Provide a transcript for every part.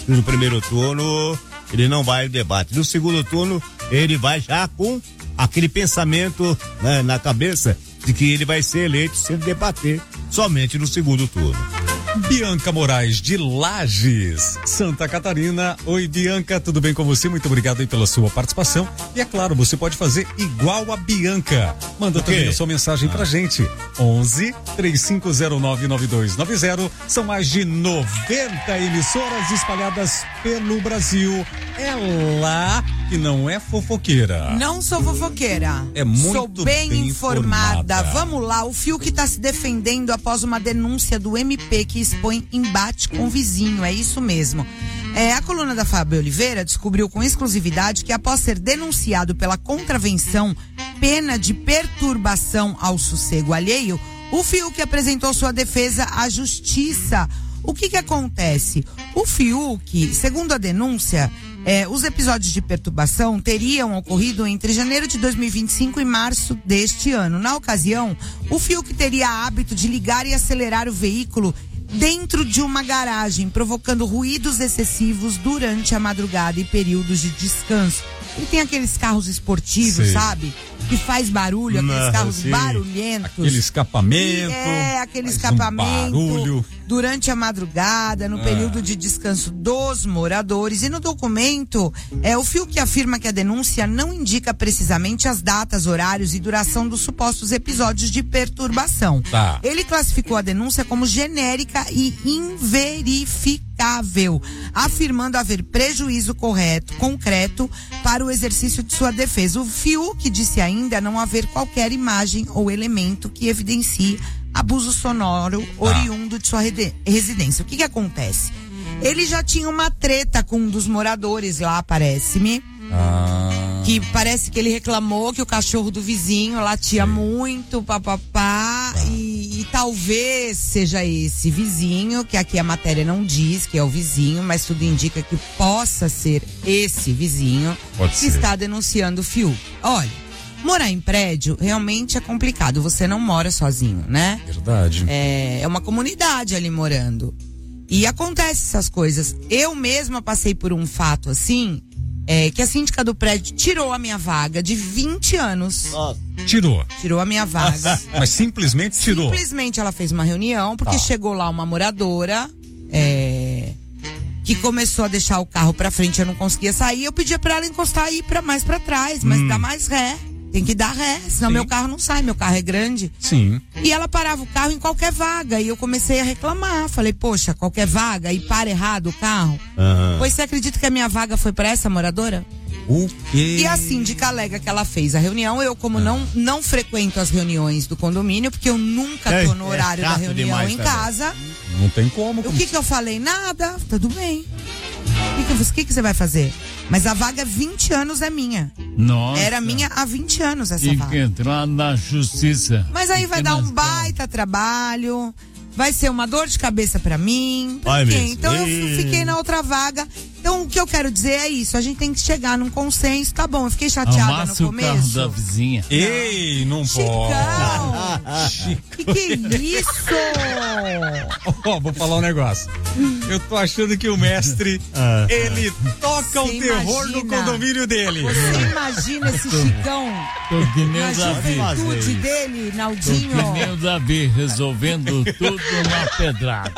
no primeiro turno ele não vai ao debate. No segundo turno, ele vai já com aquele pensamento, né, na cabeça de que ele vai ser eleito se ele debater somente no segundo turno. Bianca Moraes de Lages, Santa Catarina. Oi, Bianca, tudo bem com você? Muito obrigado aí pela sua participação. E é claro, você pode fazer igual a Bianca. Manda também a sua mensagem pra gente. 11-3509-9290. São mais de 90 emissoras espalhadas pelo Brasil. Ela que não é fofoqueira. Não sou fofoqueira. É muito Sou bem informada. Vamos lá, o Fiuk está se defendendo após uma denúncia do MP que expõe embate com o vizinho, é isso mesmo. A coluna da Fábio Oliveira descobriu com exclusividade que após ser denunciado pela contravenção, pena de perturbação ao sossego alheio, o Fiuk apresentou sua defesa à justiça. O que acontece? O Fiuk, segundo a denúncia, os episódios de perturbação teriam ocorrido entre janeiro de 2025 e março deste ano. Na ocasião, o Fiuk teria hábito de ligar e acelerar o veículo dentro de uma garagem, provocando ruídos excessivos durante a madrugada e períodos de descanso. Ele tem aqueles carros esportivos, sabe? Que faz barulho, aqueles carros barulhentos. Aquele escapamento. Aquele escapamento. Barulho. Durante a madrugada, no período de descanso dos moradores. E no documento, o Fiuk afirma que a denúncia não indica precisamente as datas, horários e duração dos supostos episódios de perturbação. Tá. Ele classificou a denúncia como genérica e inverificável, afirmando haver prejuízo concreto para o exercício de sua defesa. O Fiuk disse ainda não haver qualquer imagem ou elemento que evidencie abuso sonoro oriundo de sua residência. O que acontece? Ele já tinha uma treta com um dos moradores lá, parece-me. Que parece que ele reclamou que o cachorro do vizinho latia muito, papapá, e talvez seja esse vizinho, que aqui a matéria não diz que é o vizinho, mas tudo indica que possa ser esse vizinho que está denunciando o Fiuk. Olha, morar em prédio realmente é complicado, você não mora sozinho, né? Verdade. É uma comunidade ali morando. E acontece essas coisas. Eu mesma passei por um fato assim, que a síndica do prédio tirou a minha vaga de 20 anos. Nossa. Tirou a minha vaga. Mas simplesmente tirou? Simplesmente ela fez uma reunião, porque chegou lá uma moradora, que começou a deixar o carro pra frente, eu não conseguia sair, eu pedia pra ela encostar e ir mais pra trás, mas dá mais ré. Tem que dar ré, senão meu carro não sai, meu carro é grande. Sim. E ela parava o carro em qualquer vaga, e eu comecei a reclamar. Falei, poxa, qualquer vaga e para errado o carro? Pois você acredita que a minha vaga foi para essa moradora? O quê? E a síndica alega que ela fez a reunião. Eu, como não frequento as reuniões do condomínio, porque eu nunca tô no horário da reunião em casa. Não tem como. O que eu falei? Nada, tudo bem. O que você vai fazer? Mas a vaga 20 anos é minha. Nossa. Era minha há 20 anos essa Tem vaga. que entrar na justiça. Mas aí vai dar um baita trabalho, vai ser uma dor de cabeça pra mim. Então eu fiquei na outra vaga. Então o que eu quero dizer é isso, a gente tem que chegar num consenso, tá bom, eu fiquei chateada no começo. O carro da vizinha. Ei, não pode. Chicão! Que isso? Vou falar um negócio. Eu tô achando que o mestre, ele toca o terror no condomínio dele. Você imagina esse Chicão? Tô que nem na o Davi. juventude dele, Naldinho. Tô que nem o Davi, resolvendo tudo na pedrada.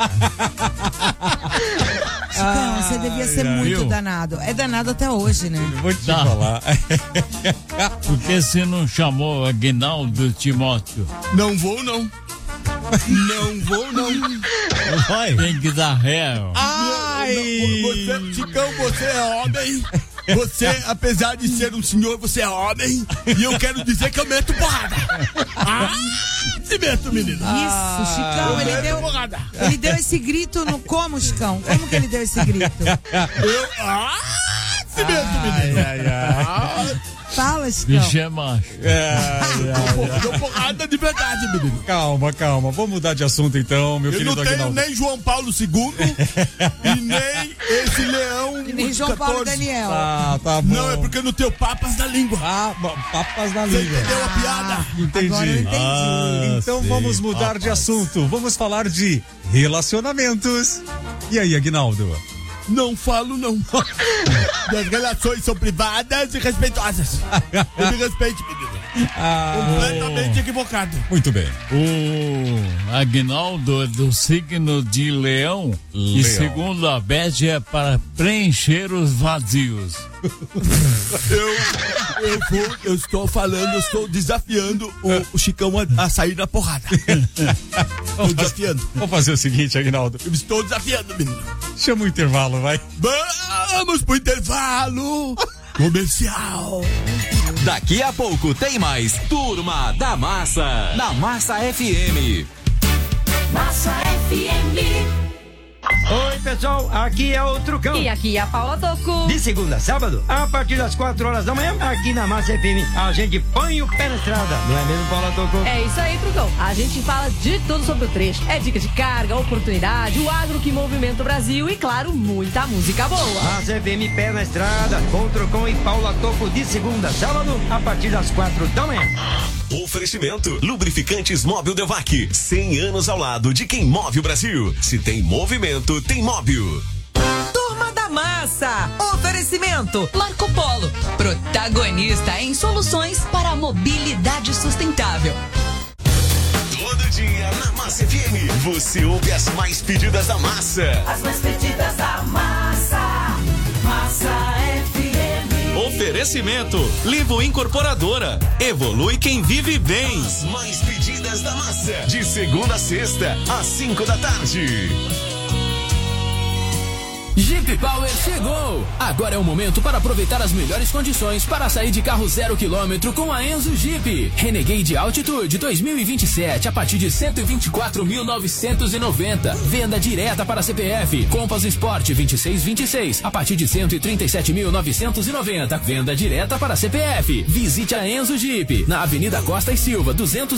Chicão, você devia ser muito danado. É danado até hoje, né? Vou te falar. Por que você não chamou o Aguinaldo Timóteo? Não vou, não. Não vou, não. Vai. Tem que dar ré. Chicão, você é homem. Você, apesar de ser um senhor, você é homem. E eu quero dizer que eu meto porrada. Se meto, menino. Isso, Chicão, ele deu esse grito no como, Chicão? Como que ele deu esse grito? Se meto, menino. Fala, Chicão. Bicho é macho. Deu porrada de verdade, menino. Calma. Vamos mudar de assunto então, meu querido Aguinaldo. Eu não tenho nem João Paulo II e nem esse leão. E nem João Paulo Daniel. Tá bom. Não, é porque eu não tenho papas na língua. Papas na Você língua. entendeu a piada? Entendi. Agora eu entendi. Então vamos mudar de assunto. Vamos falar de relacionamentos. E aí, Aguinaldo? Não falo, não. Minhas relações são privadas e respeitosas. Eu me respeite, menino. Completamente equivocado. Muito bem. O Aguinaldo é do signo de Leão. E segundo a Beth é para preencher os vazios. Eu estou falando, eu estou desafiando o Chicão a sair da porrada. Estou desafiando. Vamos fazer o seguinte, Aguinaldo. Eu estou desafiando, menino. Chama o intervalo, vai. Vamos pro intervalo comercial. Daqui a pouco tem mais Turma da Massa, na Massa FM. Massa FM. Oi, pessoal, aqui é o Trucão. E aqui é a Paula Toco. De segunda a sábado, a partir das 4 horas da manhã, aqui na Massa FM, a gente põe o pé na estrada. Não é mesmo, Paula Toco? É isso aí, Trucão. A gente fala de tudo sobre o trecho. É dica de carga, oportunidade, o agro que movimenta o Brasil e, claro, muita música boa. Massa FM, pé na estrada, com o Trucão e Paula Toco de segunda a sábado, a partir das 4 da manhã. Oferecimento: Lubrificantes Móbil Devac. 100 anos ao lado de quem move o Brasil. Se tem movimento, tem móvel. Turma da Massa. Oferecimento: Marco Polo. Protagonista em soluções para a mobilidade sustentável. Todo dia na Massa FM. Você ouve as mais pedidas da massa. As mais pedidas da massa. Massa FM. Oferecimento: Livo Incorporadora. Evolui quem vive bem. As mais pedidas da massa. De segunda a sexta, às 5 da tarde. Jeep Power chegou! Agora é o momento para aproveitar as melhores condições para sair de carro 0 km com a Enzo Jeep. Renegade Altitude 2027 a partir de 124.990. Venda direta para CPF. Compass Sport 2626 a partir de 137.990. Venda direta para CPF. Visite a Enzo Jeep na Avenida Costa e Silva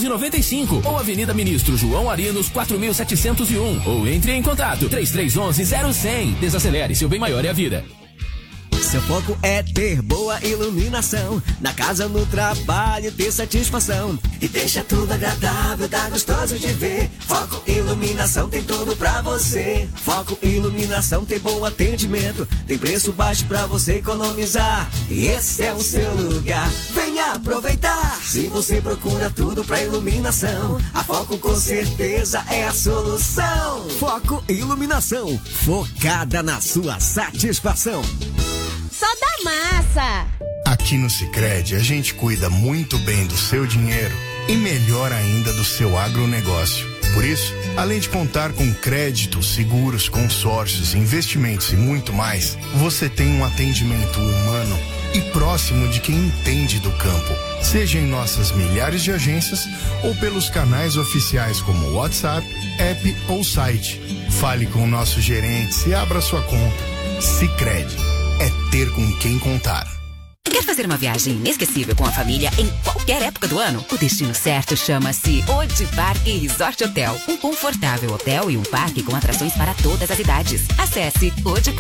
295 ou Avenida Ministro João Arinos 4701 ou entre em contato 3311-0100. Acelere, seu bem maior é a vida. Seu foco é ter boa iluminação. Na casa, no trabalho, ter satisfação. E deixa tudo agradável, tá gostoso de ver. Foco Iluminação tem tudo pra você. Foco Iluminação tem bom atendimento. Tem preço baixo pra você economizar. E esse é o seu lugar. Venha aproveitar. Se você procura tudo pra iluminação, a Foco com certeza é a solução. Foco Iluminação, focada na sua satisfação. Só da massa. Aqui no Sicredi a gente cuida muito bem do seu dinheiro e melhor ainda do seu agronegócio. Por isso, além de contar com crédito, seguros, consórcios, investimentos e muito mais, você tem um atendimento humano e próximo de quem entende do campo. Seja em nossas milhares de agências ou pelos canais oficiais como WhatsApp, app ou site. Fale com o nosso gerente e abra sua conta. Sicredi. É ter com quem contar. Quer fazer uma viagem inesquecível com a família em qualquer época do ano? O destino certo chama-se Odi Parque Resort Hotel. Um confortável hotel e um parque com atrações para todas as idades. Acesse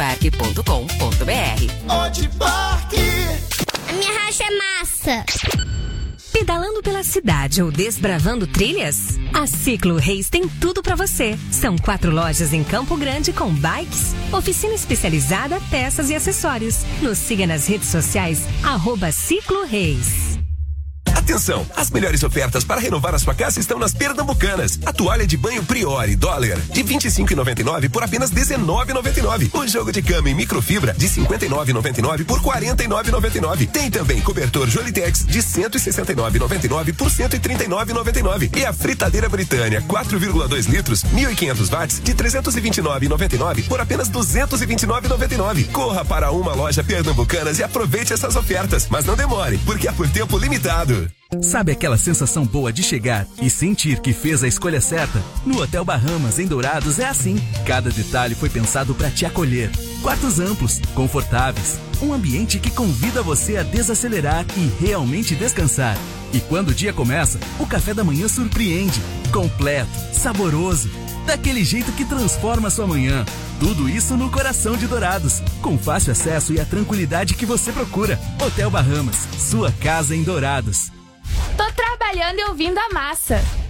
odiparque.com.br. Odi Parque. A minha racha é massa. Pedalando pela cidade ou desbravando trilhas? A Ciclo Reis tem tudo pra você. São 4 lojas em Campo Grande com bikes, oficina especializada, peças e acessórios. Nos siga nas redes sociais, @Ciclo Reis. Atenção, as melhores ofertas para renovar a sua casa estão nas Pernambucanas. A toalha de banho Priori Dollar de R$ 25,99 por apenas R$ 19,99. O jogo de cama em microfibra de R$ 59,99 por R$ 49,99. Tem também cobertor Jolitex de R$ 169,99 por R$ 139,99. E a fritadeira Britânia 4,2 litros, 1.500 watts de R$ 329,99 por apenas R$ 229,99. Corra para uma loja Pernambucanas e aproveite essas ofertas. Mas não demore, porque é por tempo limitado. Sabe aquela sensação boa de chegar e sentir que fez a escolha certa? No Hotel Bahamas, em Dourados, é assim. Cada detalhe foi pensado para te acolher. Quartos amplos, confortáveis, um ambiente que convida você a desacelerar e realmente descansar. E quando o dia começa, o café da manhã surpreende. Completo, saboroso, daquele jeito que transforma a sua manhã. Tudo isso no coração de Dourados, com fácil acesso e a tranquilidade que você procura. Hotel Bahamas, sua casa em Dourados. Tô trabalhando e ouvindo a massa.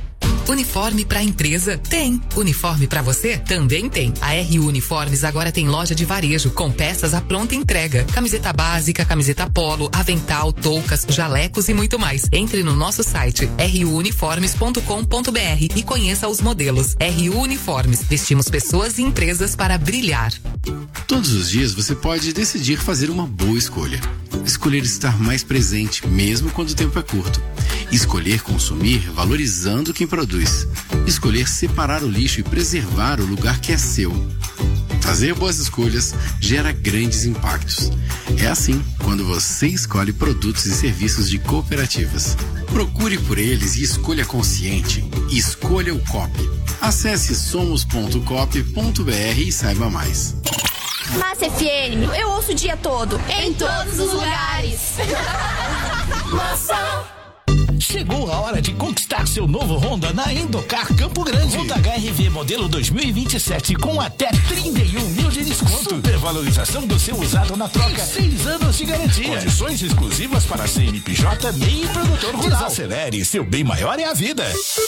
Uniforme pra empresa? Tem. Uniforme pra você? Também tem. A RU Uniformes agora tem loja de varejo com peças à pronta entrega. Camiseta básica, camiseta polo, avental, toucas, jalecos e muito mais. Entre no nosso site ruuniformes.com.br e conheça os modelos. RU Uniformes. Vestimos pessoas e empresas para brilhar. Todos os dias você pode decidir fazer uma boa escolha. Escolher estar mais presente, mesmo quando o tempo é curto. Escolher consumir valorizando quem produz. Escolher separar o lixo e preservar o lugar que é seu. Fazer boas escolhas gera grandes impactos. É assim quando você escolhe produtos e serviços de cooperativas. Procure por eles e escolha consciente. Escolha o COP. Acesse somos.cop.br e saiba mais. Massa FM, eu ouço o dia todo, em todos os lugares. Massa. Chegou a hora de conquistar seu novo Honda na Indocar Campo Grande. Honda HR-V modelo 2027 com até 31 mil de desconto. Supervalorização do seu usado na troca. 6 anos de garantia. Condições exclusivas para CNPJ, MEI e produtor rural. Desacelere, seu bem maior é a vida.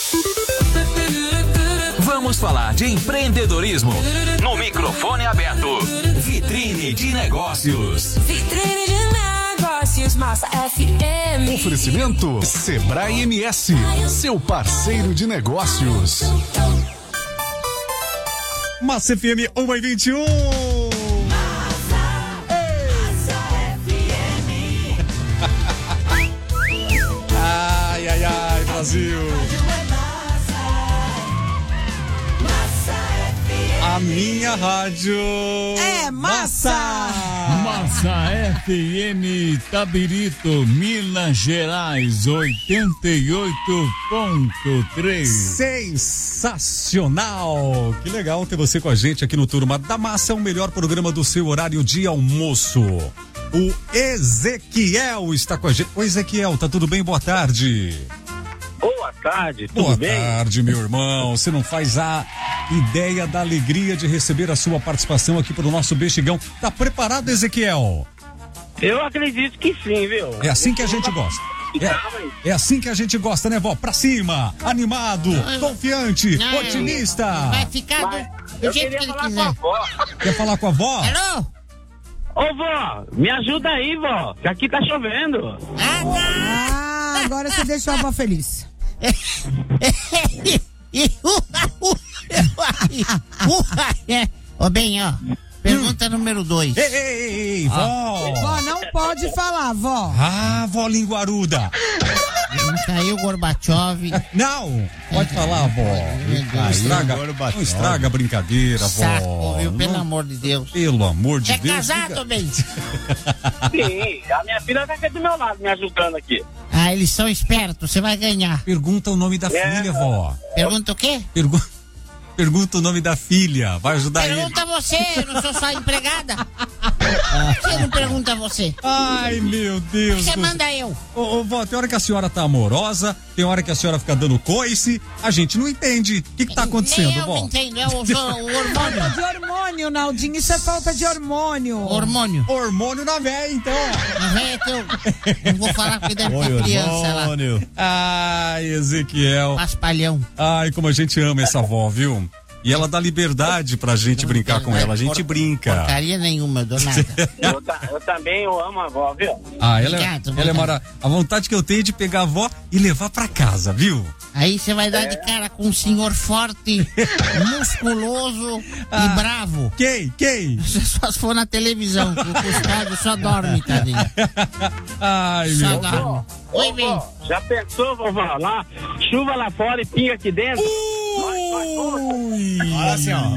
Vamos falar de empreendedorismo no microfone aberto. Vitrine de Negócios. Vitrine de Negócios, Massa FM. Oferecimento Sebrae MS, seu parceiro de negócios. Massa FM 1:21. Ai, ai, ai, Brasil. A minha rádio é Massa. Massa FM Tabirito, Minas Gerais, 88.3. Sensacional! Que legal ter você com a gente aqui no Turma da Massa, o melhor programa do seu horário de almoço. O Ezequiel está com a gente. Oi, Ezequiel, tá tudo bem? Boa tarde. Boa tarde, tudo Boa bem? Boa tarde, meu irmão. Você não faz a ideia da alegria de receber a sua participação aqui pro nosso Bexigão. Tá preparado, Ezequiel? Eu acredito que sim, viu? É assim que a gente gosta. É assim que a gente gosta, né, vó? Pra cima, animado, confiante, otimista. Vai ficar do jeito que ele quiser. Quer falar com a vó? Alô? Ô, vó, me ajuda aí, vó, que aqui tá chovendo. Ah, agora você deixou a avó feliz. Ô, bem, ó. Pergunta número 2. Ei, vó. Vó, não pode falar, vó. Ah, vó linguaruda. Caiu o Gorbachev. Não, pode falar, vó. Não estraga a brincadeira, vó. Saco, viu? Pelo amor de Deus. Pelo amor de Deus. É casado, bem? Sim, a minha filha tá aqui do meu lado, me ajudando aqui. Ah, eles são espertos, você vai ganhar. Pergunta o nome da filha, vó. Pergunta o quê? Pergunta o nome da filha, vai ajudar ele. Pergunta você, eu não sou só empregada. Você não pergunta você. Ai, meu Deus. Você manda eu. Ô, vó, tem hora que a senhora tá amorosa, tem hora que a senhora fica dando coice, a gente não entende. O que tá acontecendo, eu vó? Eu não entendo, é o hormônio. Falta de hormônio, Naldinho, isso é falta de hormônio. Hormônio. Hormônio na véia, então. Na véia que eu não vou falar porque deve ter criança lá. Ai, Ezequiel. Paspalhão. Ai, como a gente ama essa avó, viu? E ela dá liberdade pra gente brincar com ela. A gente brinca. Porcaria nenhuma, dou nada. Eu também amo a avó, viu? Ah, ela é maravilhosa. A vontade que eu tenho é de pegar a avó e levar pra casa, viu? Aí você vai dar de cara com um senhor forte, musculoso e bravo. Quem? Só se for na televisão, que o custado só dorme, tadinho. Ai, só meu dorme. Oi, bem. Já pensou, vovó? Lá, chuva lá fora e pinga aqui dentro? Olha assim, ó.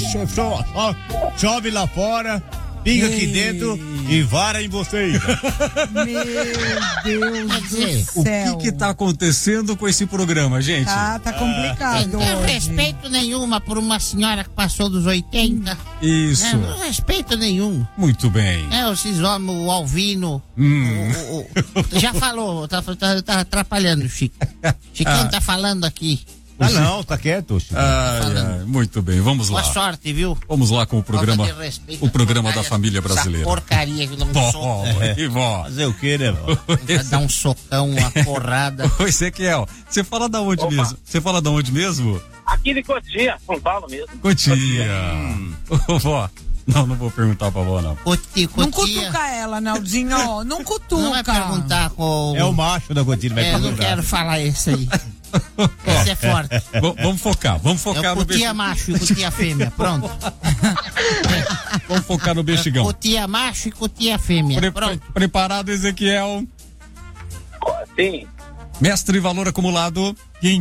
Chove lá fora, pinga aqui dentro e vara em vocês. Meu Deus do céu. O que tá acontecendo com esse programa, gente? Tá complicado. Não tem respeito nenhuma por uma senhora que passou dos 80. Isso. Não respeito nenhum. Muito bem. O Cisoma, o Alvino. Já falou, tá atrapalhando o Chico. Chicão tá falando aqui. Não, tá quieto. Muito bem, vamos lá. Boa sorte, viu? Vamos lá com o programa da família brasileira. Essa porcaria que não soco. Vó. Fazer o quê, né, vó? Vai dar um socão, uma porrada. Oi, Ezequiel, você fala da onde mesmo? Você fala da onde mesmo? Aqui de Cotia, São Paulo mesmo. Cotia. Ô, vó. Não vou perguntar pra vó, não. Cotia. Não cutuca ela, Naldinho. Não cutuca. Não vai perguntar com... É o macho da Cotia, vai perguntar. Eu não quero falar isso aí. Esse é forte. Vamos focar é no Cotia macho e Cotia fêmea, pronto. Vamos focar no Bexigão. Cotia macho e Cotia fêmea, pronto. Preparado, Ezequiel? Sim. Mestre, valor acumulado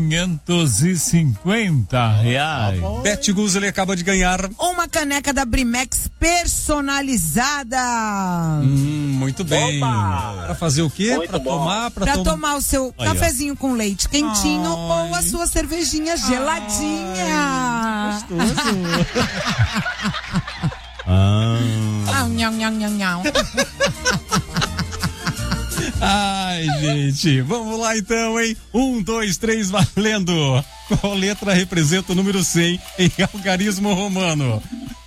R$550. Bete Guzzi, ele acaba de ganhar uma caneca da Brimex personalizada. Muito bem. Opa! Pra fazer o quê? Muito pra bom. tomar? Pra tomar o seu cafezinho com leite quentinho ou a sua cervejinha geladinha. Gostoso. Nhau, nhau, nhau, nhau. Ai, gente, vamos lá então, hein? 1, 2, 3, valendo! Qual letra representa o número 100 em algarismo romano?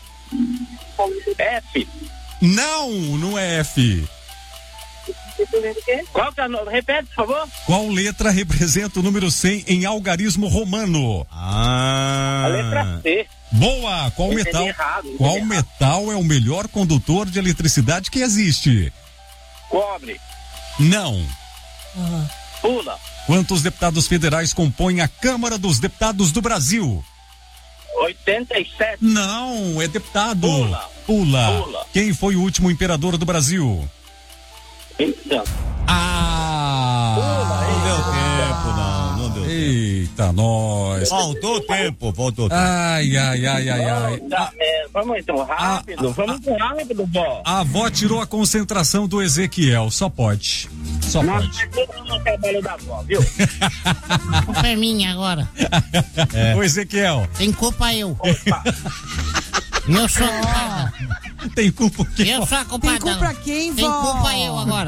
F. Não é F. Qual que é? Repete, por favor. Qual letra representa o número 100 em algarismo romano? A letra C. Boa! Qual metal é o melhor condutor de eletricidade que existe? Cobre. Não. Pula. Quantos deputados federais compõem a Câmara dos Deputados do Brasil? 87. Não, é deputado. Pula. Quem foi o último imperador do Brasil? Então. Não deu tempo, não deu tempo. Eita, nós. Faltou tempo. Ai. Vamos então rápido, vó. A avó tirou a concentração do Ezequiel, só pode. Nós não trabalho da avó, viu? A culpa é minha agora. Ô, Ezequiel. Tem culpa eu. Eu sou culpada. Tem culpa quem? Eu sou a culpada. Tem culpa quem, vó? Tem culpa eu agora.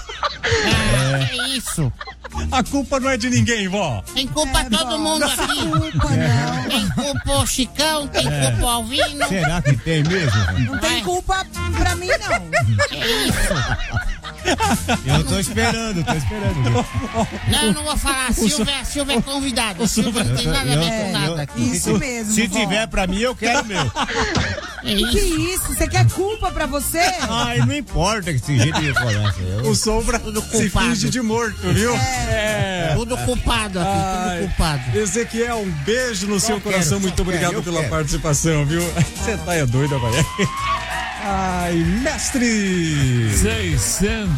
É isso. A culpa não é de ninguém, vó. Tem culpa todo mundo aqui. Tem culpa o Chicão, tem culpa o Alvino. Será que tem mesmo? Não tem culpa pra mim, não. É isso. Eu tô esperando. Não vou falar. Silvia é convidado. Silvia não tem nada a ver com nada aqui. Isso mesmo. Se tiver pra mim, eu quero meu. É isso. Que isso? Você quer culpa pra você? Ai, não importa que esse jeito de falar. O Sombra se finge de morto, viu? Tudo culpado aqui, tudo culpado. Ezequiel, um beijo no seu coração. Muito obrigado pela participação, viu? Você tá doido, vai. Ai, mestre! R$600.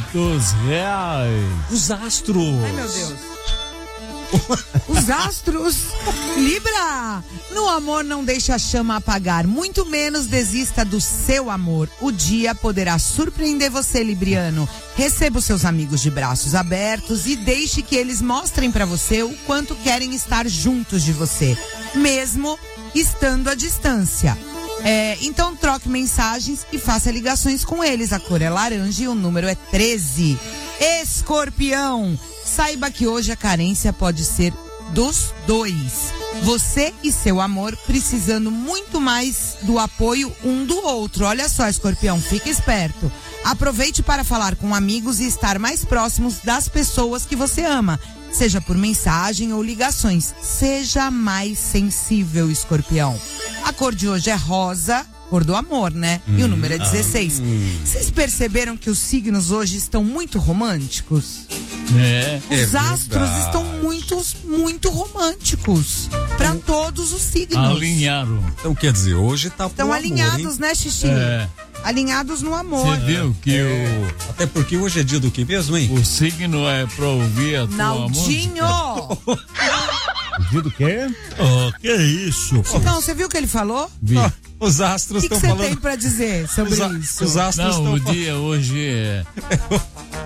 Os astros. Ai, meu Deus. Os astros. Libra! No amor não deixe a chama apagar, muito menos desista do seu amor. O dia poderá surpreender você, libriano. Receba os seus amigos de braços abertos e deixe que eles mostrem pra você o quanto querem estar juntos de você, mesmo estando à distância. Então troque mensagens e faça ligações com eles. A cor é laranja e o número é 13. Escorpião, saiba que hoje a carência pode ser dos dois. Você e seu amor precisando muito mais do apoio um do outro. Olha só, Escorpião, fica esperto. Aproveite para falar com amigos e estar mais próximos das pessoas que você ama, seja por mensagem ou ligações. Seja mais sensível, Escorpião. A cor de hoje é rosa, cor do amor, né? E o número é 16. Vocês perceberam que os signos hoje estão muito românticos? Os astros estão muito românticos para todos os signos. Alinharam. Então quer dizer, hoje tá estão alinhados, amor, né, Xixi? Alinhados no amor. Você viu que até porque hoje é dia do que mesmo, hein? O signo é pra ouvir a tua Naldinho! Dia do quê? Que isso? Então, você viu o que ele falou? Os astros estão falando. O que que você tem pra dizer sobre isso? Os astros não, o dia hoje é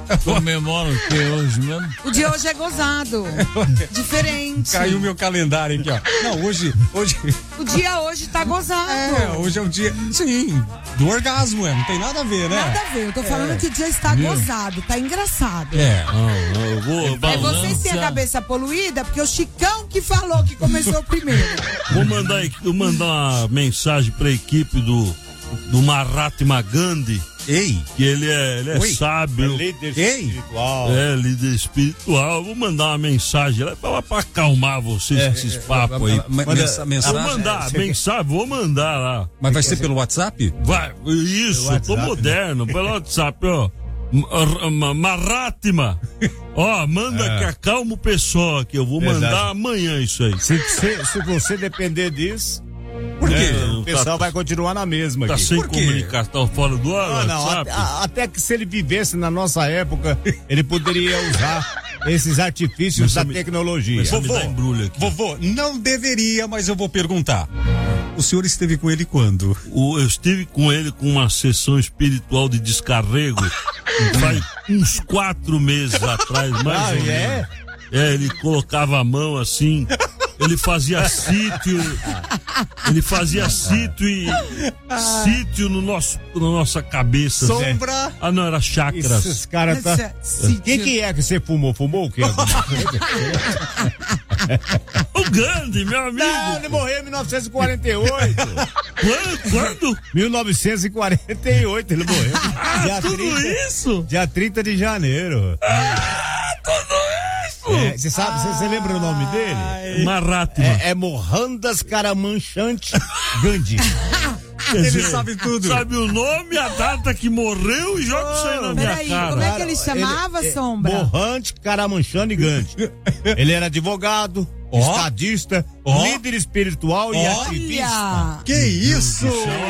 Comemora o que hoje mesmo? O dia hoje é gozado. Diferente. Caiu meu calendário aqui, ó. Não, hoje... O dia hoje tá gozado. Hoje é o dia, sim, do orgasmo, não tem nada a ver, né? Nada a ver, eu tô falando que o dia está gozado, tá engraçado. Eu vou É vocês têm a cabeça poluída, porque o Chicão que falou que começou primeiro. Vou mandar uma mensagem pra equipe do Mahatma Gandhi. Ei! Que ele é sábio. Líder espiritual. Líder espiritual. Vou mandar uma mensagem lá pra acalmar vocês com esses papos aí. Mensagem? Vou mandar mensagem, vou mandar lá. Mas vai ser pelo WhatsApp? Vai, isso, WhatsApp, tô moderno, pelo WhatsApp, ó. Mahatma. Ó, manda que acalma o pessoal aqui. Eu vou mandar amanhã isso aí. Se você depender disso. Por quê? O pessoal vai continuar na mesma aqui. Tá sem comunicação fora do ar? Não, até que se ele vivesse na nossa época, ele poderia usar esses artifícios da tecnologia. Vovô, não deveria, mas eu vou perguntar. O senhor esteve com ele quando? Eu estive com ele com uma sessão espiritual de descarrego faz uns 4 meses atrás, mais ou menos. Ele colocava a mão assim, ele fazia sítio na nossa cabeça. Sombra. Não, era chakras. Esses caras tá... que é que você fumou? Fumou o quê? O Gandhi, meu amigo. Não, ele morreu em 1948. Quando? 1948 ele morreu. Isso? Dia 30 de janeiro. Tudo isso? Você lembra o nome dele? Mahatma. É Mohandas Karamchand Gandhi. Ele sabe tudo. Sabe o nome, a data que morreu e joga isso aí na minha cara. Como é que ele chamava, Sombra? Mohandas Karamchand Gandhi. Ele era advogado, estadista, líder espiritual e ativista. Que isso?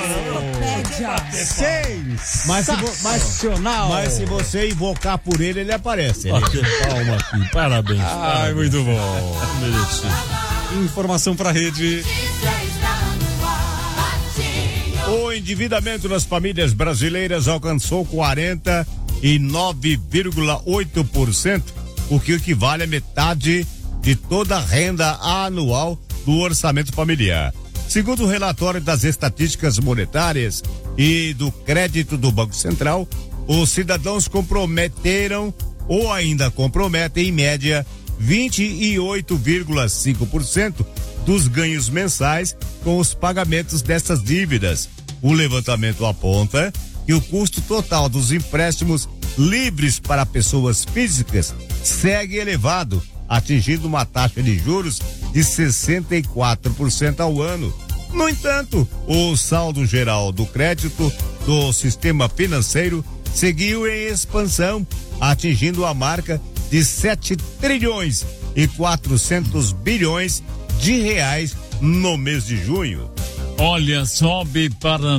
Sensacional. Mas se você invocar por ele, ele aparece. Palma aqui, parabéns. Ai, muito bom. Mereci. Informação pra rede. O endividamento das famílias brasileiras alcançou 49,8%, o que equivale a metade de toda a renda anual do orçamento familiar. Segundo o relatório das estatísticas monetárias e do crédito do Banco Central, os cidadãos comprometeram ou ainda comprometem, em média, 28,5% dos ganhos mensais com os pagamentos dessas dívidas. O levantamento aponta que o custo total dos empréstimos livres para pessoas físicas segue elevado, atingindo uma taxa de juros de 64% ao ano. No entanto, o saldo geral do crédito do sistema financeiro seguiu em expansão, atingindo a marca de 7 trilhões e 400 bilhões de reais no mês de junho. Olha, sobe para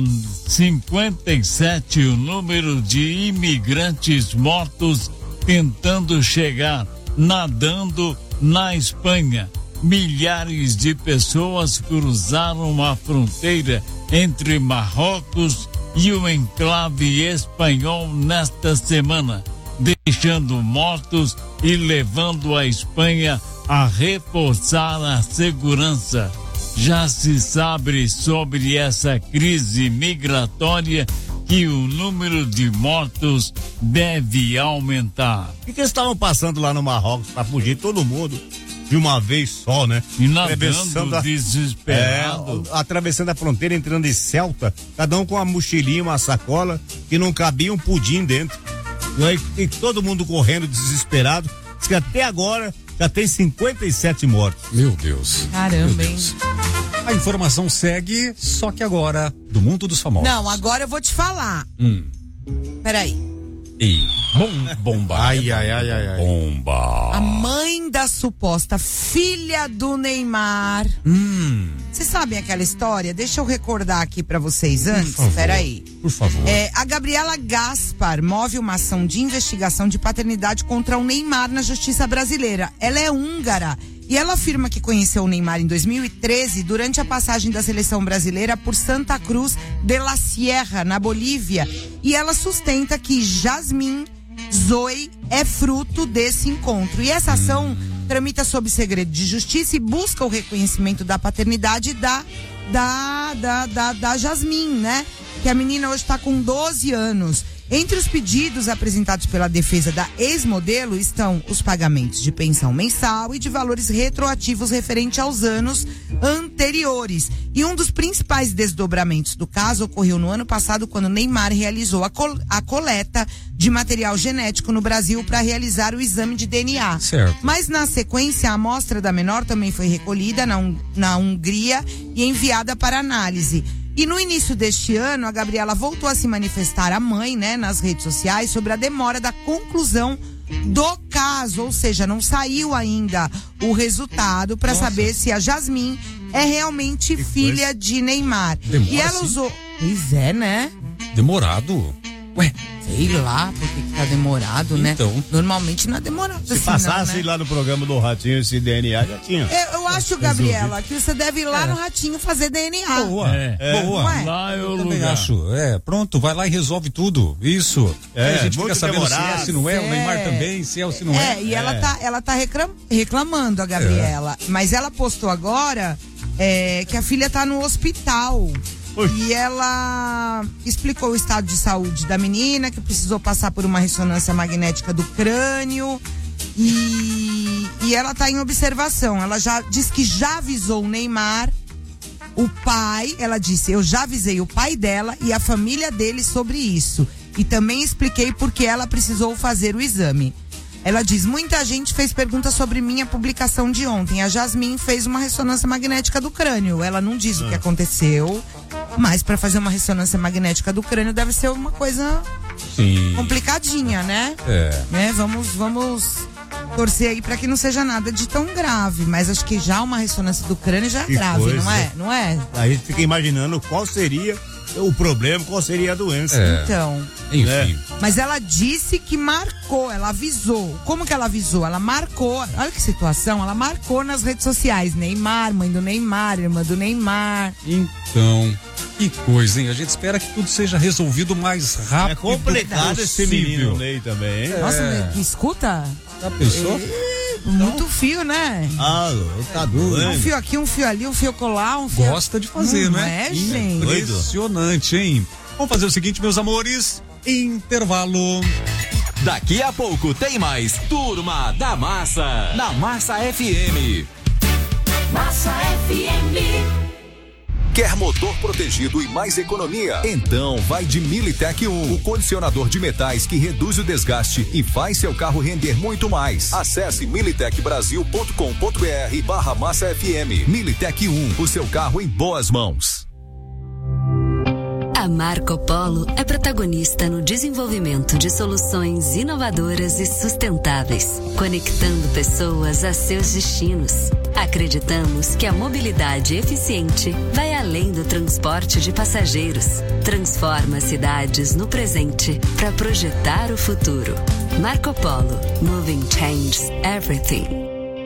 57 o número de imigrantes mortos tentando chegar nadando na Espanha. Milhares de pessoas cruzaram a fronteira entre Marrocos e o enclave espanhol nesta semana, deixando mortos e levando a Espanha a reforçar a segurança. Já se sabe sobre essa crise migratória que o número de mortos deve aumentar. O que eles estavam passando lá no Marrocos para fugir todo mundo de uma vez só, né? E nadando desesperado. Atravessando a fronteira, entrando em Celta, cada um com uma mochilinha, uma sacola, que não cabia um pudim dentro. E todo mundo correndo desesperado. Diz que até agora já tem 57 mortos. Meu Deus. Caramba, hein? A informação segue, só que agora, do mundo dos famosos. Não, agora eu vou te falar. Peraí. Bomba. Ai. Bomba. A mãe da suposta filha do Neymar. Vocês sabem aquela história? Deixa eu recordar aqui pra vocês antes. Peraí. Por favor. A Gabriela Gaspar move uma ação de investigação de paternidade contra o Neymar na justiça brasileira. Ela é húngara. E ela afirma que conheceu o Neymar em 2013 durante a passagem da seleção brasileira por Santa Cruz de la Sierra, na Bolívia. E ela sustenta que Jasmine Zoe é fruto desse encontro. E essa ação tramita sob segredo de justiça e busca o reconhecimento da paternidade da Jasmine, né? Que a menina hoje está com 12 anos. Entre os pedidos apresentados pela defesa da ex-modelo estão os pagamentos de pensão mensal e de valores retroativos referente aos anos anteriores. E um dos principais desdobramentos do caso ocorreu no ano passado, quando Neymar realizou a coleta de material genético no Brasil para realizar o exame de DNA. Certo. Mas na sequência, a amostra da menor também foi recolhida na Hungria e enviada para análise. E no início deste ano, a Gabriela voltou a se manifestar, a mãe, né, nas redes sociais, sobre a demora da conclusão do caso, ou seja, não saiu ainda o resultado para saber se a Jasmine é realmente filha de Neymar. Demora, e ela sim. usou... Pois é, né? Demorado? Ué? Sei lá, porque que tá demorado, né? Então. Normalmente não é demorado Se assim, passasse não, né? lá no programa do Ratinho esse DNA, já tinha. Eu acho, Gabriela, que você deve ir lá no Ratinho fazer DNA. Boa. Boa. Não é? Lá é o Também lugar. acho. Pronto, vai lá e resolve tudo. Isso. Aí a gente fica muito sabendo demorado. se é, se não é, o Neymar também, se é ou se não é. E ela tá reclamando, a Gabriela. Mas ela postou agora que a filha tá no hospital. E ela explicou o estado de saúde da menina, que precisou passar por uma ressonância magnética do crânio. E ela tá em observação. Ela já disse que já avisou o Neymar, o pai. Ela disse: eu já avisei o pai dela e a família dele sobre isso. E também expliquei por que ela precisou fazer o exame. Ela diz: muita gente fez perguntas sobre minha publicação de ontem. A Jasmine fez uma ressonância magnética do crânio. Ela não diz o que aconteceu, mas para fazer uma ressonância magnética do crânio deve ser uma coisa complicadinha, né? Né? Vamos torcer aí para que não seja nada de tão grave. Mas acho que já uma ressonância do crânio já é grave, coisa. não é? Não é? A gente fica imaginando qual seria o problema, qual seria a doença. Então. Enfim. Mas ela disse que marcou, ela avisou. Como que ela avisou? Ela marcou, olha que situação, ela marcou nas redes sociais. Neymar, mãe do Neymar, irmã do Neymar. Então, que coisa, hein? A gente espera que tudo seja resolvido o mais rápido É complicado esse menino Ney também, hein? Nossa, escuta. Já pensou? Muito fio, né? Tá doido. Um fio aqui, um fio ali, um fio colar, um fio... Gosta de fazer, não né? é, gente? Impressionante, hein? Vamos fazer o seguinte, meus amores. Intervalo. Daqui a pouco tem mais Turma da Massa, na Massa FM. Massa FM. Quer motor protegido e mais economia? Então vai de Militec 1, o condicionador de metais que reduz o desgaste e faz seu carro render muito mais. Acesse militecbrasil.com.br/Massa FM. Militec 1, o seu carro em boas mãos. A Marco Polo é protagonista no desenvolvimento de soluções inovadoras e sustentáveis, conectando pessoas a seus destinos. Acreditamos que a mobilidade eficiente vai além do transporte de passageiros. Transforma cidades no presente para projetar o futuro. Marco Polo. Moving changes everything.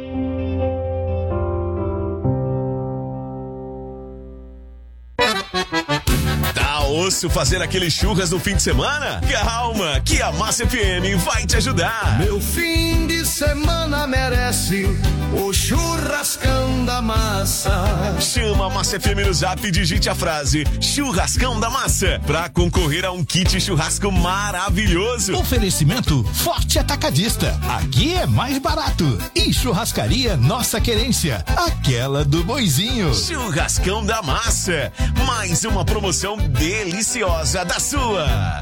Osso fazer aquele churras no fim de semana? Calma, que a Massa FM vai te ajudar. Meu fim de semana merece o churrascão da massa. Chama a Massa FM no Zap e digite a frase Churrascão da Massa pra concorrer a um kit churrasco maravilhoso. Oferecimento Forte Atacadista. Aqui é mais barato. E Churrascaria Nossa Querência, aquela do Boizinho. Churrascão da Massa, mais uma promoção deliciosa da sua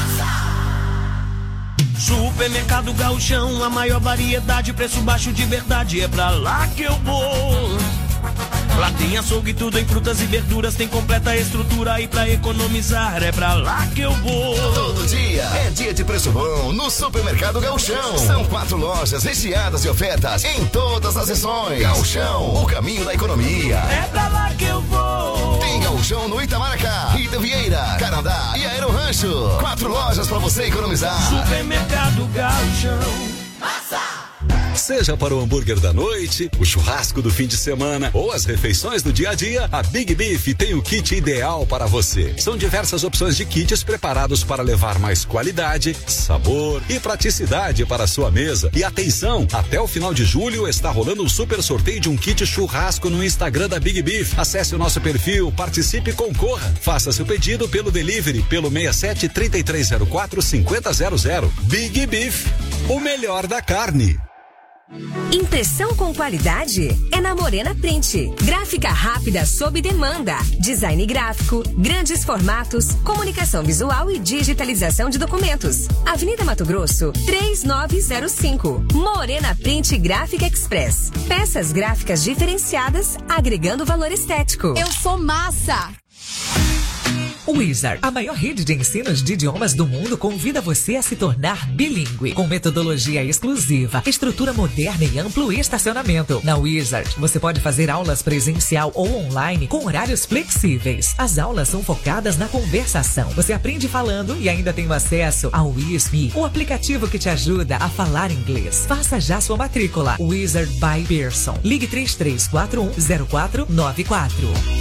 Supermercado Gauchão, a maior variedade, preço baixo de verdade, é pra lá que eu vou. Lá tem açougue, tudo em frutas e verduras, tem completa estrutura e pra economizar é pra lá que eu vou. Todo dia é dia de preço bom no Supermercado Gauchão. São 4 lojas recheadas de ofertas em todas as seções. Gauchão, o caminho da economia. É pra lá que eu vou. Tem Gauchão no Itamaracá, Rita Vieira, Carandá e Aero Rancho. 4 lojas pra você economizar. Supermercado Gauchão. Massa! Seja para o hambúrguer da noite, o churrasco do fim de semana ou as refeições do dia a dia, a Big Beef tem o kit ideal para você. São diversas opções de kits preparados para levar mais qualidade, sabor e praticidade para a sua mesa. E atenção, até o final de julho está rolando um super sorteio de um kit churrasco no Instagram da Big Beef. Acesse o nosso perfil, participe e concorra. Faça seu pedido pelo delivery pelo 67-3304-5000. Big Beef, o melhor da carne. Impressão com qualidade é na Morena Print. Gráfica rápida sob demanda. Design gráfico, grandes formatos, comunicação visual e digitalização de documentos. Avenida Mato Grosso, 3905. Morena Print Gráfica Express. Peças gráficas diferenciadas, agregando valor estético. Eu sou massa! Wizard, a maior rede de ensinos de idiomas do mundo, convida você a se tornar bilíngue, com metodologia exclusiva, estrutura moderna e amplo estacionamento. Na Wizard, você pode fazer aulas presencial ou online com horários flexíveis. As aulas são focadas na conversação. Você aprende falando e ainda tem acesso ao WizMe, o aplicativo que te ajuda a falar inglês. Faça já sua matrícula. Wizard by Pearson. Ligue 3341-0494.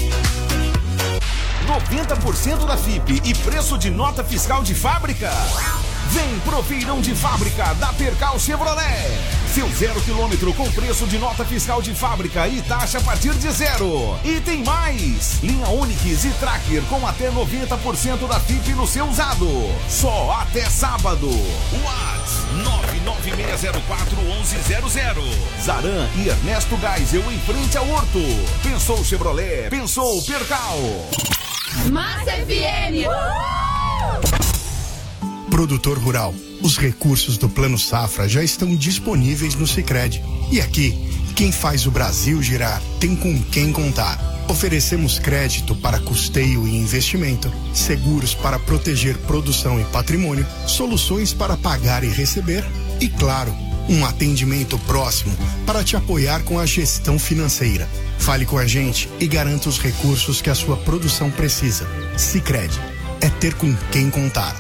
90% da FIP e preço de nota fiscal de fábrica. Vem pro feirão de fábrica da Percal Chevrolet. Seu 0 km com preço de nota fiscal de fábrica e taxa a partir de 0. E tem mais. Linha Onix e Tracker com até 90% da FIP no seu usado. Só até sábado. WhatsApp 996041100. Zaran e Ernesto Geisel em frente ao Horto. Pensou Chevrolet, pensou Percal. Massa FM! Produtor rural, os recursos do Plano Safra já estão disponíveis no Sicredi. E aqui, quem faz o Brasil girar tem com quem contar. Oferecemos crédito para custeio e investimento, seguros para proteger produção e patrimônio, soluções para pagar e receber e, claro, um atendimento próximo para te apoiar com a gestão financeira. Fale com a gente e garanta os recursos que a sua produção precisa. Sicredi é ter com quem contar.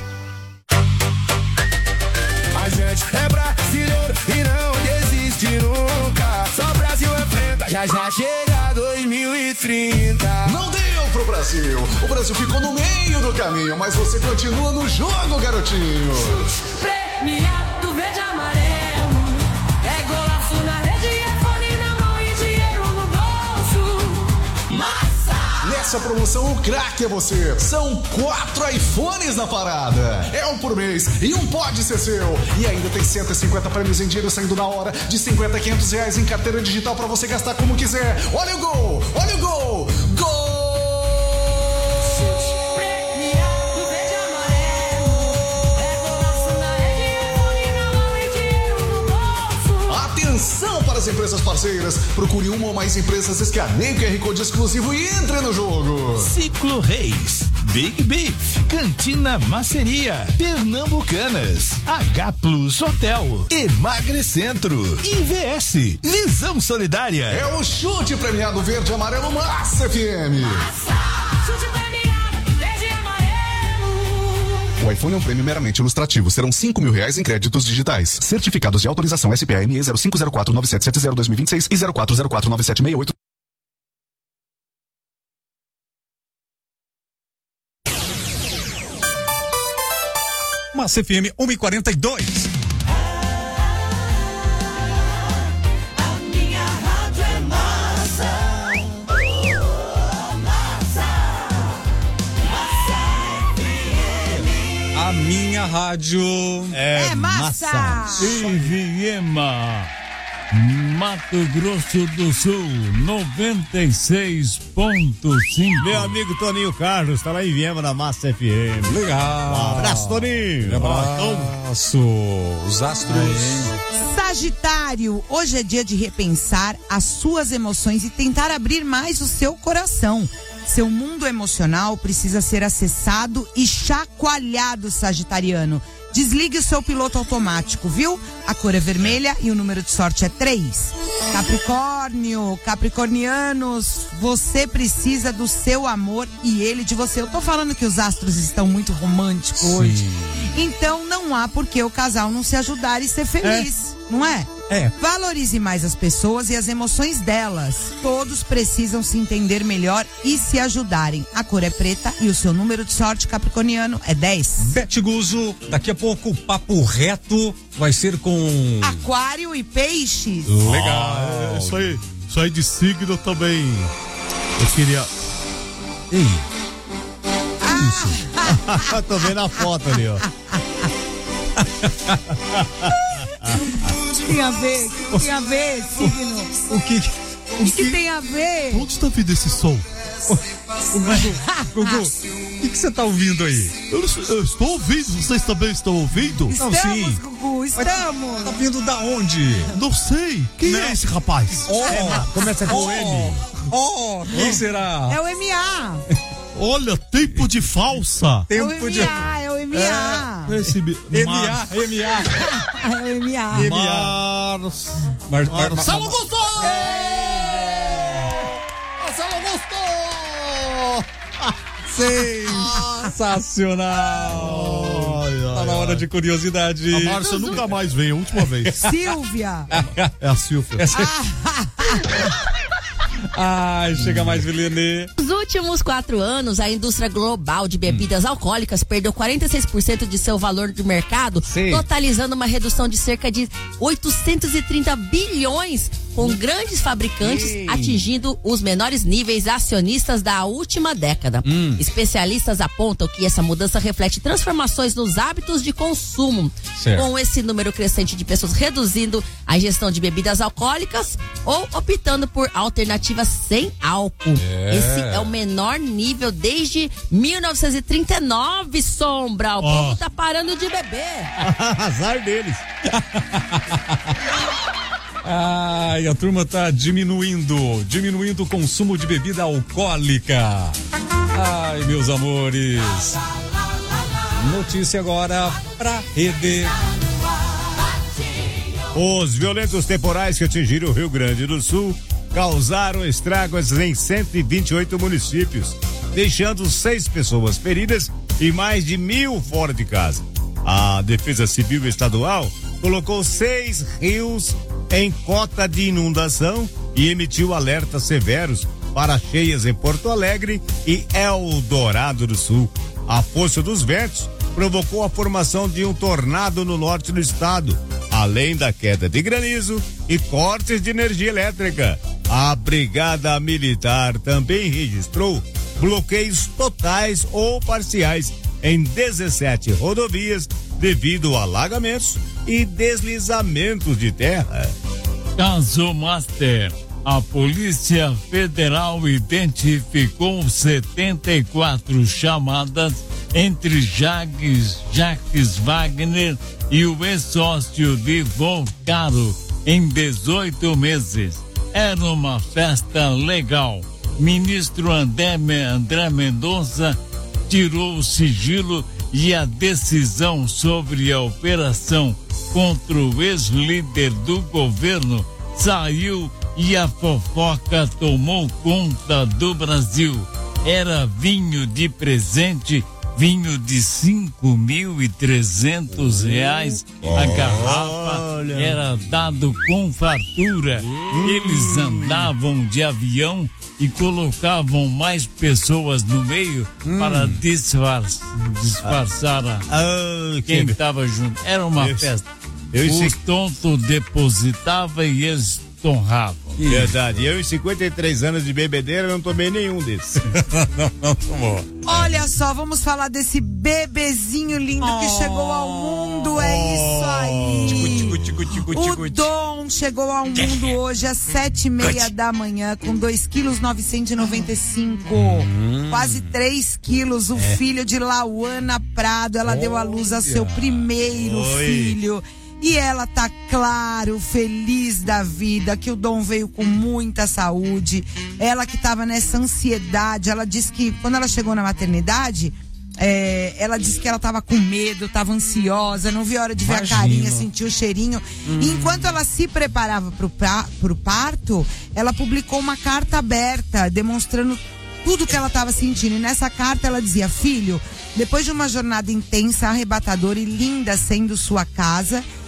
A gente é brasileiro e não desiste nunca. Só Brasil enfrenta, já chega 2030. Não deu pro Brasil. O Brasil ficou no meio do caminho, mas você continua no jogo, garotinho. Premiado verde e amarelo. É golaço na rede, é fone na mão e dinheiro no bolso. Massa! Nessa promoção, o craque é você. São 4 iPhones na parada. É um por mês e um pode ser seu. E ainda tem 150 prêmios em dinheiro saindo na hora, de 50 a 500 reais em carteira digital pra você gastar como quiser. Olha o gol! Olha o gol! Gol! Atenção para as empresas parceiras. Procure uma ou mais empresas, escaneie o QR Code exclusivo e entre no jogo. Ciclo Reis, Big Beef, Cantina Maceria, Pernambucanas, H Plus Hotel, Emagrecentro, IVS, Visão Solidária. É o chute premiado verde e amarelo Massa FM. Chute premiado verde e amarelo. O iPhone é um prêmio meramente ilustrativo. Serão R$5.000 em créditos digitais. Certificados de autorização SPAME 05049770-2026 e 04049768. Massa FM 1:42. A minha rádio é massa. Viema, Mato Grosso do Sul, 96.5. Meu amigo Toninho Carlos tá lá em Viema na Massa FM. Legal. Um abraço, Toninho. Abraço. Os astros. Sagitário, hoje é dia de repensar as suas emoções e tentar abrir mais o seu coração. Seu mundo emocional precisa ser acessado e chacoalhado, sagitariano. Desligue o seu piloto automático, viu? A cor é vermelha e o número de sorte é 3. Capricórnio, capricornianos, você precisa do seu amor e ele de você. Eu tô falando que os astros estão muito românticos hoje. Então não há por que o casal não se ajudar e ser feliz, não é? Valorize mais as pessoas e as emoções delas. Todos precisam se entender melhor e se ajudarem. A cor é preta e o seu número de sorte capricorniano é 10. Bete Guzzo, daqui a pouco o papo reto vai ser com Aquário e Peixes. Legal. Isso aí de signo também. Eu queria. Ei. Isso. Tô vendo a foto ali, ó. Tem a ver? Tem a ver, signo? O que tem a ver? Onde está vindo esse som? Gugu, o que você tá ouvindo aí? Eu estou ouvindo, vocês também estão ouvindo? Estamos, Gugu, estamos. Tá vindo da onde? Não sei. Quem é esse rapaz? Começa com M. Quem será? É o MA. Olha, tempo de falsa. É o MA. Esse MA. É o MA. Marcelo Augusto! Marcelo Augusto! Sensacional! Tá na hora de curiosidade. A Márcia nunca mais vem, a última vez. Silvia! É a Silvia. Ai, chega mais, Vilene. Nos últimos 4 anos, a indústria global de bebidas alcoólicas perdeu 46% de seu valor de mercado, totalizando uma redução de cerca de 830 bilhões, com grandes fabricantes atingindo os menores níveis acionistas da última década. Especialistas apontam que essa mudança reflete transformações nos hábitos de consumo, com esse número crescente de pessoas reduzindo a ingestão de bebidas alcoólicas ou optando por alternativas sem álcool. Esse é o menor nível desde 1939, Sombra. O povo tá parando de beber. Azar deles. Ai, a turma tá diminuindo o consumo de bebida alcoólica. Ai, meus amores. Notícia agora pra Rede. Os violentos temporais que atingiram o Rio Grande do Sul causaram estragos em 128 municípios, deixando 6 pessoas feridas e mais de 1.000 fora de casa. A Defesa Civil Estadual colocou 6 rios em cota de inundação e emitiu alertas severos para cheias em Porto Alegre e Eldorado do Sul. A força dos ventos provocou a formação de um tornado no norte do estado, além da queda de granizo e cortes de energia elétrica. A Brigada Militar também registrou bloqueios totais ou parciais em 17 rodovias devido a alagamentos e deslizamentos de terra. Caso Master, a Polícia Federal identificou 74 chamadas entre Jacques Wagner e o ex-sócio de Volcaro em 18 meses. Era uma festa legal. Ministro André Mendonça tirou o sigilo e a decisão sobre a operação contra o ex-líder do governo saiu e a fofoca tomou conta do Brasil. Era vinho de presente, vinho de R$5.300 a garrafa, era dado com fartura. Eles andavam de avião e colocavam mais pessoas no meio para disfarçar quem estava junto. Era uma festa. Os tontos depositavam e eles torravam. Verdade. Eu, em 53 anos de bebedeira, não tomei nenhum desses. não tomou. Olha só, vamos falar desse bebezinho lindo que chegou ao mundo. É isso aí. O Dom chegou ao mundo hoje às 7h30 da manhã com 2,995 quilos. Quase 3 quilos. O filho de Lauana Prado. Ela deu à luz a seu primeiro filho. E ela tá, claro, feliz da vida, que o Dom veio com muita saúde. Ela que tava nessa ansiedade, ela disse que quando ela chegou na maternidade, ela disse que ela tava com medo, tava ansiosa, não via a hora de ver a carinha, sentir o cheirinho. E enquanto ela se preparava pro parto, ela publicou uma carta aberta, demonstrando tudo que ela estava sentindo. E nessa carta ela dizia: filho, depois de uma jornada intensa, arrebatadora e linda sendo sua casa,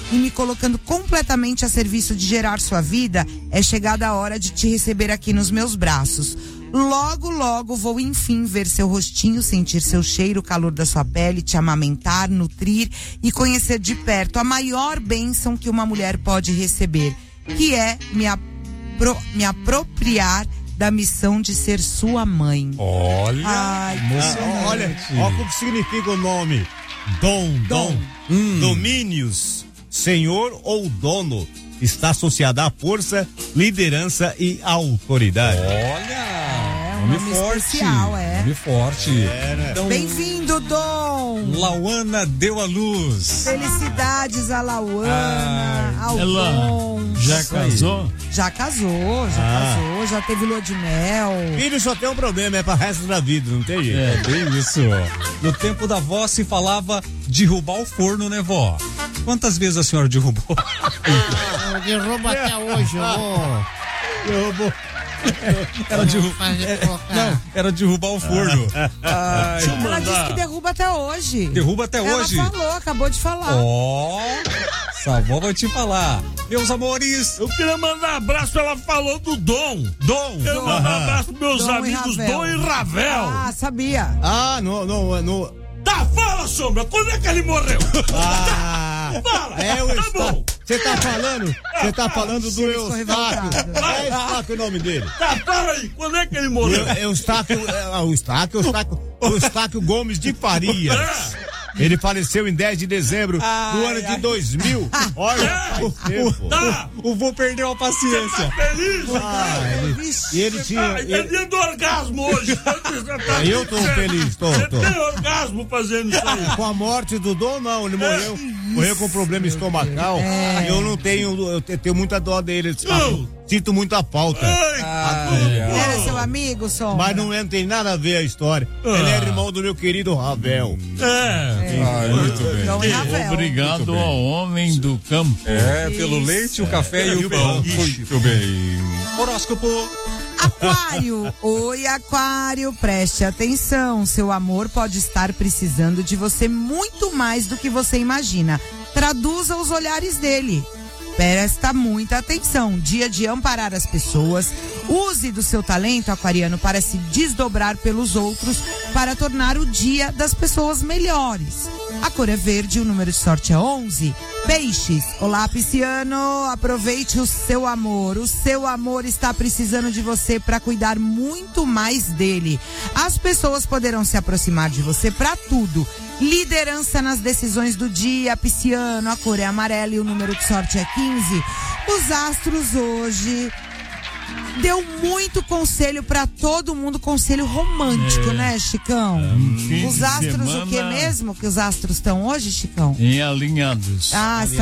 e me colocando completamente a serviço de gerar sua vida, é chegada a hora de te receber aqui nos meus braços. Logo, logo vou enfim ver seu rostinho, sentir seu cheiro, o calor da sua pele, te amamentar, nutrir e conhecer de perto a maior bênção que uma mulher pode receber, que é me apropriar da missão de ser sua mãe. Olha, olha como significa o nome. Dom. Domínios, senhor ou dono. Está associada à força, liderança e autoridade. Olha, nome forte. Especial, nome forte. Então, bem-vindo, Dom. Lauana deu à luz. Felicidades a Lauana, ao ela Dom. já casou? Já casou, já teve lua de mel. Filho só tem um problema, é para o resto da vida, não tem jeito. Bem isso. No tempo da vó se falava derrubar o forno, né, vó? Quantas vezes a senhora derrubou? Eu derrubo até hoje, vó. Derrubou. Era derrubar o forno. Ela disse que derruba até hoje. Derruba até hoje? Ela falou, acabou de falar. Essa avó vai te falar. Meus amores, eu queria mandar abraço, ela falou do Dom. Quero mandar abraço pros meus amigos Dom e Ravel. Ah, sabia. No. Tá, fala, Sombra, quando é que ele morreu? Fala, bom. Você tá falando do Eustáquio. É Eustáquio o nome dele. Tá, fala aí, quando é que ele morreu? Eustáquio Gomes de Farias. Ele faleceu em 10 de dezembro do ano de 2000. Olha, o vô perdeu a paciência. Tá feliz? E ele tinha. É dia do orgasmo hoje. Eu tô feliz, tô. Você tem orgasmo fazendo isso aí? Com a morte do Dom, não. Ele morreu com problema estomacal. Eu não tenho. Eu tenho muita dó dele. Sinto muita falta. Era seu amigo, Som? Mas não tem nada a ver a história. Ele era irmão do meu querido Ravel. Muito bem. Então, Ravel. Obrigado ao homem do campo. Pelo leite, o café e o pão. Muito bem. Horóscopo. Aquário. Oi, Aquário, preste atenção. Seu amor pode estar precisando de você muito mais do que você imagina. Traduza os olhares dele. Presta muita atenção. Dia de amparar as pessoas. Use do seu talento, aquariano, para se desdobrar pelos outros, para tornar o dia das pessoas melhores. A cor é verde, o número de sorte é 11. Peixes. Olá, pisciano. Aproveite o seu amor. O seu amor está precisando de você para cuidar muito mais dele. As pessoas poderão se aproximar de você para tudo. Liderança nas decisões do dia, pisciano. A cor é amarela e o número de sorte é 15. Os astros hoje deu muito conselho pra todo mundo, conselho romântico, né, Chicão? Os astros, o que mesmo que os astros estão hoje, Chicão? Em alinhados.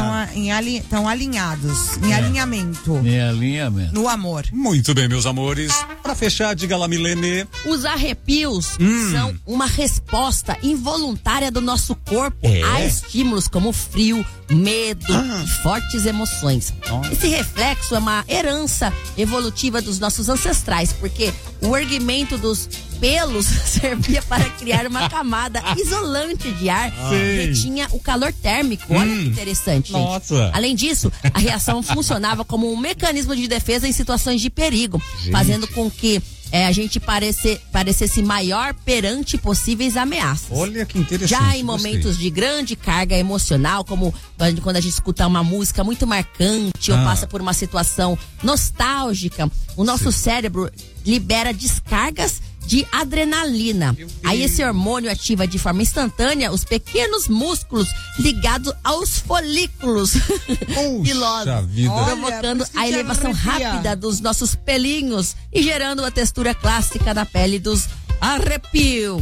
Estão alinhados, em alinhamento. Em alinhamento. No amor. Muito bem, meus amores. Pra fechar, diga lá, Milene. Os arrepios são uma resposta involuntária do nosso corpo a estímulos como frio, medo e fortes emoções. Esse reflexo é uma herança evolutiva dos nossos ancestrais, porque o erguimento dos pelos servia para criar uma camada isolante de ar que retinha o calor térmico. Olha que interessante, gente. Nossa. Além disso, a reação funcionava como um mecanismo de defesa em situações de perigo, fazendo com que a gente parecesse maior perante possíveis ameaças. Olha que interessante. Já em momentos de grande carga emocional, como quando a gente escuta uma música muito marcante ou passa por uma situação nostálgica, o nosso cérebro libera descargas de adrenalina. Aí esse hormônio ativa de forma instantânea os pequenos músculos ligados aos folículos pilosos, provocando a elevação rápida dos nossos pelinhos e gerando a textura clássica da pele dos arrepios.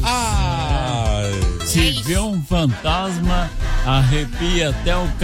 Se vê um fantasma, arrepia até o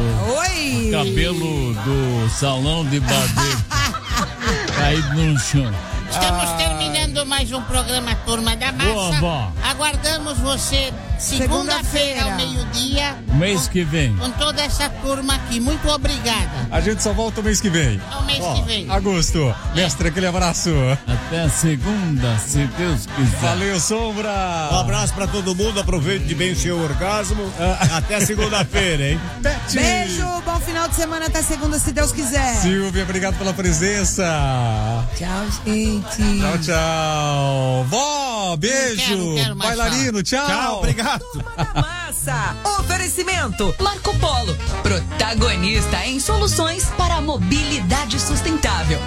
cabelo do salão de barbeiro caído no chão. Estamos terminando mais um programa Turma da Massa. Boa, vó. aguardamos você segunda-feira ao meio-dia. Mês que vem. Com toda essa turma aqui. Muito obrigada. A gente só volta o mês que vem. Ao mês que vem. Agosto. Mestre, aquele abraço. Até segunda, se Deus quiser. Valeu, Sombra. Um abraço pra todo mundo. Aproveite bem o seu orgasmo. Até segunda-feira, hein? Beijo, bom final de semana. Até segunda, se Deus quiser. Silvia, obrigado pela presença. Tchau, gente. Tchau, tchau. Vó, beijo. Não quero mais Bailarino, tchau. Tchau, obrigado. Massa. Oferecimento Marco Polo, protagonista em soluções para a mobilidade sustentável.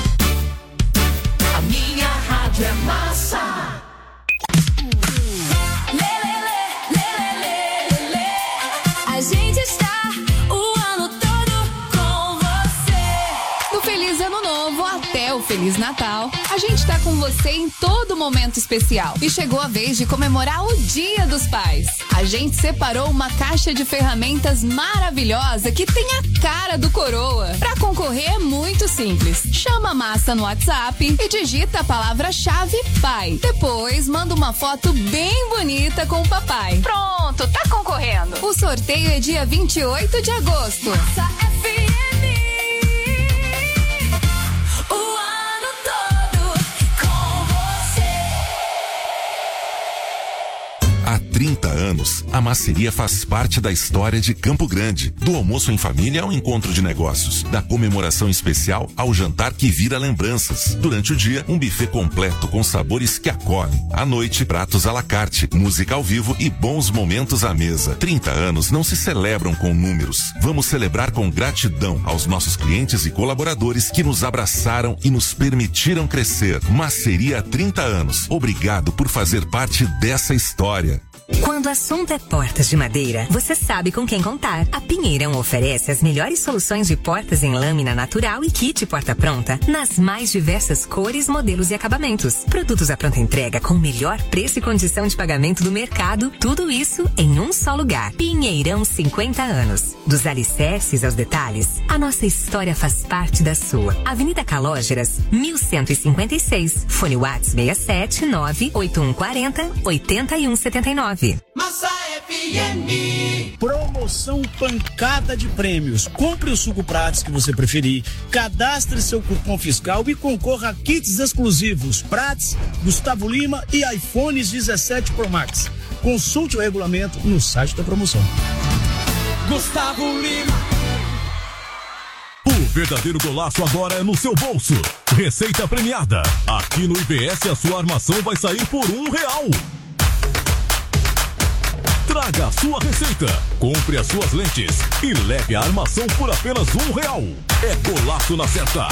A minha rádio é massa. A gente está o ano todo com você. Do Feliz Ano Novo até o Feliz Natal, a gente está com você em todo momento especial. E chegou a vez de comemorar o Dia dos Pais. A gente separou uma caixa de ferramentas maravilhosa que tem a cara do Coroa. Para concorrer é muito simples. Chama a Massa no WhatsApp e digita a palavra-chave pai. Depois manda uma foto bem bonita com o papai. Pronto, tá concorrendo. O sorteio é dia 28 de agosto. Massa FM. O ano todo com você. Há 30 anos, a Maceria faz parte da história de Campo Grande. Do almoço em família ao encontro de negócios. Da comemoração especial ao jantar que vira lembranças. Durante o dia, um buffet completo com sabores que acolhem. À noite, pratos à la carte, música ao vivo e bons momentos à mesa. 30 anos não se celebram com números. Vamos celebrar com gratidão aos nossos clientes e colaboradores que nos abraçaram e nos permitiram crescer. Maceria há 30 anos. Obrigado por fazer parte dessa história. Quando o assunto é portas de madeira, você sabe com quem contar. A Pinheirão oferece as melhores soluções de portas em lâmina natural e kit porta-pronta nas mais diversas cores, modelos e acabamentos. Produtos à pronta entrega com o melhor preço e condição de pagamento do mercado. Tudo isso em um só lugar. Pinheirão, 50 anos. Dos alicerces aos detalhes, a nossa história faz parte da sua. Avenida Calógeras, 1156. Fone WhatsApp 67 98140 8179. Massa FM. Promoção pancada de prêmios. Compre o suco Prats que você preferir, cadastre seu cupom fiscal e concorra a kits exclusivos Prats, Gustavo Lima e iPhones 17 Pro Max. Consulte o regulamento no site da promoção. Gustavo Lima. O verdadeiro golaço agora é no seu bolso. Receita premiada. Aqui no IBS a sua armação vai sair por R$1. Traga a sua receita, compre as suas lentes e leve a armação por apenas R$1. É golaço na certa.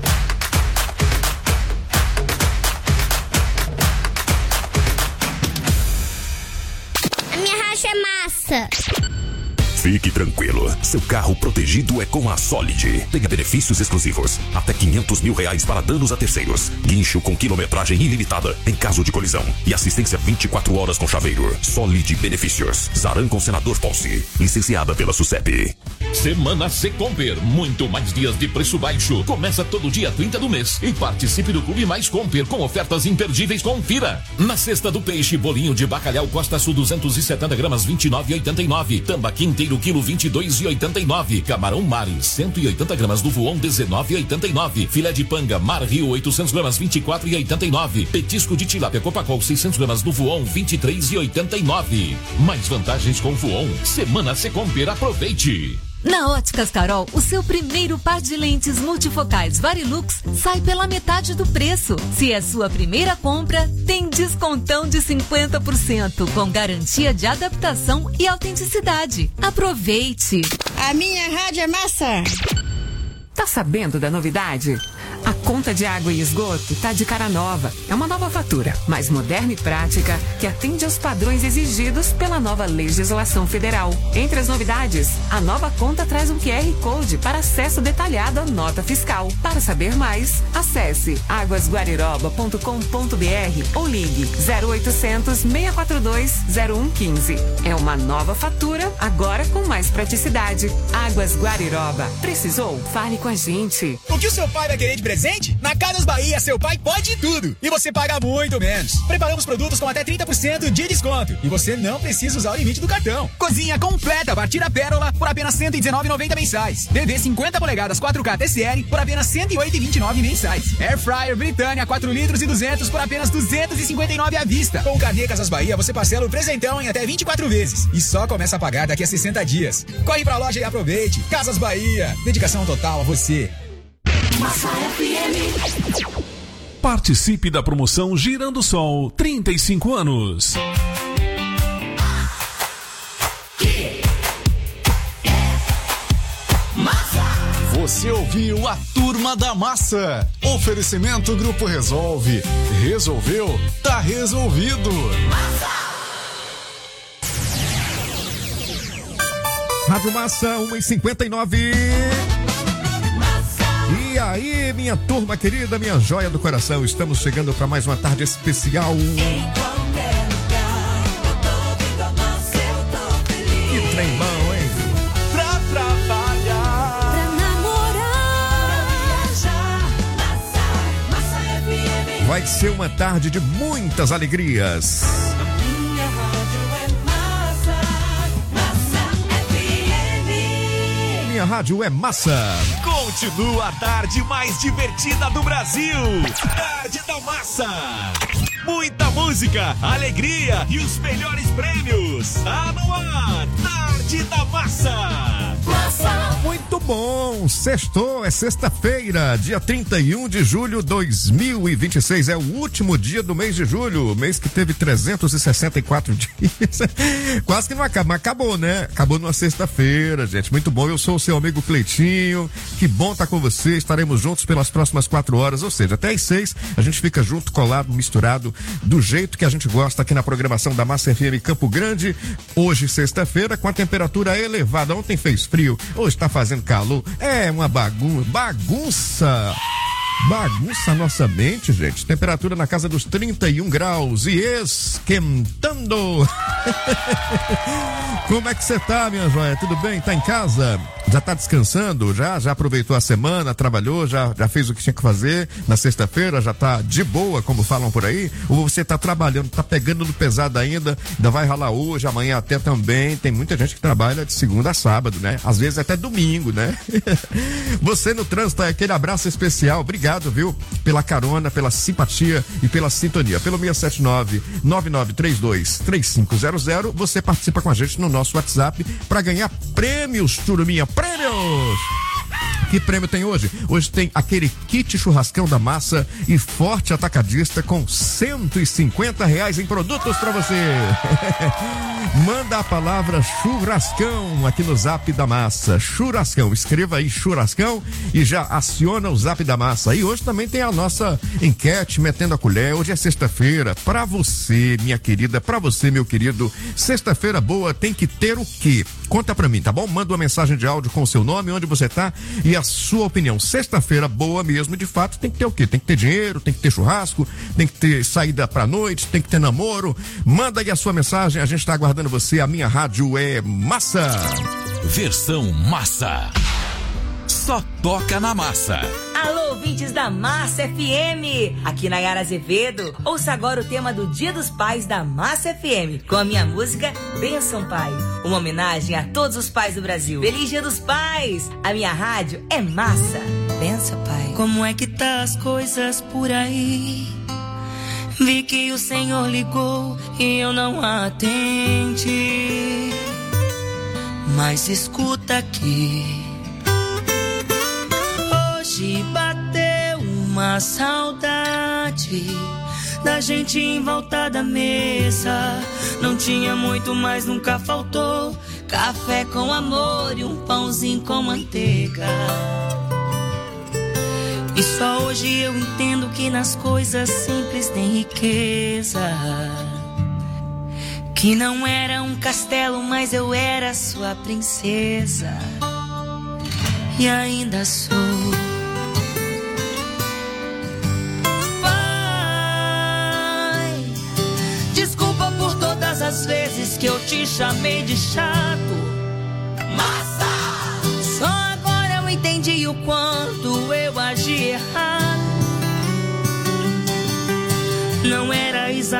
A minha racha é massa. Fique tranquilo, seu carro protegido é com a Solid. Tenha benefícios exclusivos, até R$500 mil para danos a terceiros, guincho com quilometragem ilimitada em caso de colisão e assistência 24 horas com chaveiro. Solid Benefícios, Zaran com Senador Ponce, licenciada pela SUSEP. Semana Secomper, muito mais dias de preço baixo. Começa todo dia 30 do mês e participe do Clube Mais Comper com ofertas imperdíveis. Confira. Na cesta do peixe, bolinho de bacalhau Costa Sul 270 gramas 29,89. Tambaqui inteiro quilo 22,89. Camarão Mari 180 gramas do Voon 19,89. Filé de panga Mar Rio 800 gramas 24,89. Petisco de tilápia Copacol 600 gramas do Voon 23,89. Mais vantagens com Voon. Semana Secomper, aproveite. Na Óticas Carol, o seu primeiro par de lentes multifocais Varilux sai pela metade do preço. Se é sua primeira compra, tem descontão de 50%, com garantia de adaptação e autenticidade. Aproveite! A minha rádio é massa. Tá sabendo da novidade? A conta de água e esgoto tá de cara nova. É uma nova fatura, mais moderna e prática, que atende aos padrões exigidos pela nova legislação federal. Entre as novidades, a nova conta traz um QR Code para acesso detalhado à nota fiscal. Para saber mais, acesse aguasguariroba.com.br ou ligue 0800 642 0115. É uma nova fatura, agora com mais mais praticidade. Águas Guariroba. Precisou? Fale com a gente. O que o seu pai vai querer de presente? Na Casas Bahia, seu pai pode tudo. E você paga muito menos. Preparamos produtos com até 30% de desconto. E você não precisa usar o limite do cartão. Cozinha completa a partir da Pérola por apenas R$ 119,90 mensais. TV 50 polegadas 4K TCL por apenas R$ 108,29 mensais. Air Fryer Britânia 4 litros e 200 por apenas R$ 259 à vista. Com o Carnê Casas Bahia, você parcela o presentão em até 24 vezes. E só começa a pagar daqui a 60 dias. Corre pra loja e aproveite. Casas Bahia. Dedicação total a você. Massa FM. Participe da promoção Girando Sol 35 anos. Você ouviu a Turma da Massa. Oferecimento Grupo Resolve. Resolveu? Tá resolvido. Rádio Massa 1h59. E aí, minha turma querida, minha joia do coração, estamos chegando para mais uma tarde especial. Que trem bom, hein? Pra trabalhar, pra namorar, pra viajar. Massa FM. Vai ser uma tarde de muitas alegrias. Minha rádio é Massa. Massa FM. Minha rádio é Massa. Continua a tarde mais divertida do Brasil. Tarde da Massa. Muita música, alegria e os melhores prêmios. Tá no ar. Tarde da Massa. Massa. Muito bom. Sextou, é sexta-feira, dia 31 de julho de 2026. É o último dia do mês de julho. Mês que teve 364 dias. Quase que não acaba, mas acabou, né? Acabou numa sexta-feira, gente. Muito bom. Eu sou o seu amigo Cleitinho. Que bom estar com você. Estaremos juntos pelas próximas 4 horas, ou seja, até às 6 a gente fica junto, colado, misturado, do jeito que a gente gosta aqui na programação da Massa FM Campo Grande. Hoje, sexta-feira, com a temperatura elevada. Ontem fez frio, hoje está fazendo calor. É uma bagunça a nossa mente, gente. Temperatura na casa dos 31 graus e esquentando. Como é que você tá, minha joia? Tudo bem? Tá em casa? Já tá descansando? Já aproveitou a semana? Trabalhou? Já fez o que tinha que fazer? Na sexta-feira já tá de boa, como falam por aí? Ou você tá trabalhando, tá pegando no pesado ainda vai ralar hoje, amanhã até também? Tem muita gente que trabalha de segunda a sábado, né? Às vezes até domingo, né? Você no trânsito, aquele abraço especial. Obrigado, viu? Pela carona, pela simpatia e pela sintonia. Pelo 679-9932-3500, você participa com a gente no nosso WhatsApp para ganhar prêmios, turminha. Prêmios! Que prêmio tem hoje? Hoje tem aquele kit churrascão da Massa e Forte Atacadista com R$150 em produtos para você. Manda a palavra churrascão aqui no Zap da Massa. Churrascão, escreva aí churrascão e já aciona o Zap da Massa. E hoje também tem a nossa enquete metendo a colher. Hoje é sexta-feira. Para você, minha querida, para você, meu querido, sexta-feira boa tem que ter o quê? Conta pra mim, tá bom? Manda uma mensagem de áudio com o seu nome, onde você tá e a sua opinião. Sexta-feira boa mesmo, de fato, tem que ter o quê? Tem que ter dinheiro, tem que ter churrasco, tem que ter saída pra noite, tem que ter namoro. Manda aí a sua mensagem, a gente tá aguardando você. A minha rádio é Massa. Versão Massa. Só toca na Massa. Alô, ouvintes da Massa FM. Aqui Nayara Azevedo. Ouça agora o tema do Dia dos Pais da Massa FM com a minha música Benção Pai. Uma homenagem a todos os pais do Brasil. Feliz Dia dos Pais. A minha rádio é Massa. Benção Pai. Como é que tá as coisas por aí? Vi que o Senhor ligou e eu não atendi. Mas escuta aqui. Hoje bateu uma saudade da gente em volta da mesa. Não tinha muito, mas nunca faltou café com amor e um pãozinho com manteiga. E só hoje eu entendo que nas coisas simples tem riqueza. Que não era um castelo, mas eu era sua princesa. E ainda sou. Pai, desculpa por todas as vezes que eu te chamei de chato.